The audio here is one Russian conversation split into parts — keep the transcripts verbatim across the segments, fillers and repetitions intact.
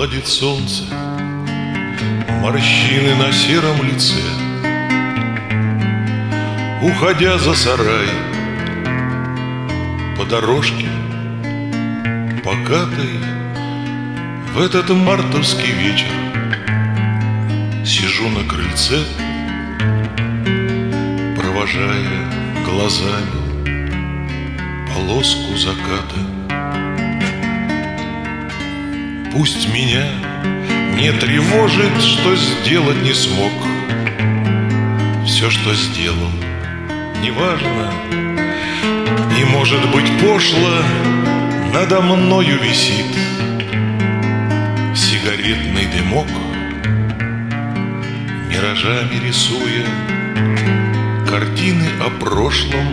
гладит солнце морщины на сером лице. Уходя за сарай по дорожке покатой, в этот мартовский вечер сижу на крыльце, провожая глазами полоску заката. Пусть меня не тревожит, что сделать не смог. Все, что сделал, неважно, и, может быть, пошло надо мною висит сигаретный дымок, миражами рисуя картины о прошлом.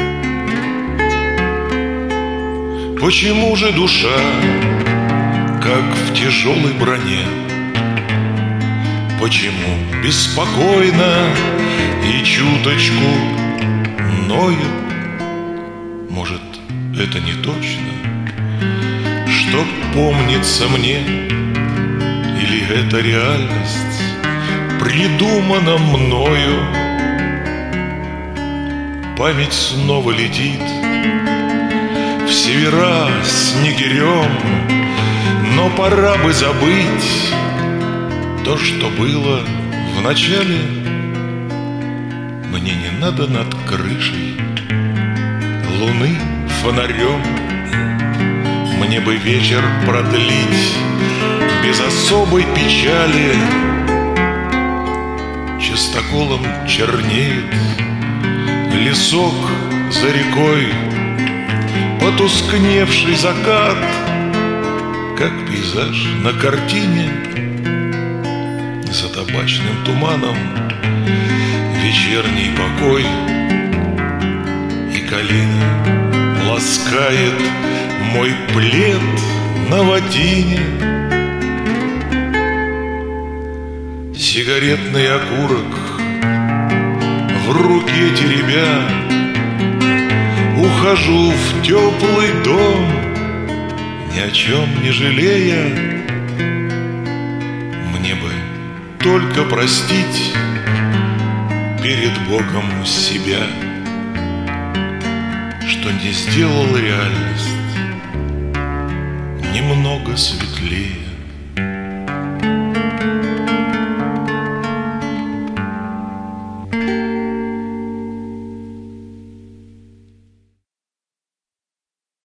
Почему же душа, как в тяжелой броне? Почему беспокойно и чуточку ноет? Может, это не точно, что помнится мне, или это реальность, придумана мною? Память снова летит в севера снегирем, но пора бы забыть то, что было в начале. Мне не надо над крышей луны фонарем. Мне бы вечер продлить без особой печали. Частоколом чернеет лесок за рекой, потускневший закат, как пейзаж на картине. За табачным туманом вечерний покой, и калина ласкает мой плед на ватине. Сигаретный окурок в руке теребя, ухожу в теплый дом, ни о чем не жалея. Мне бы только простить перед Богом себя, что не сделал реальность немного светлее.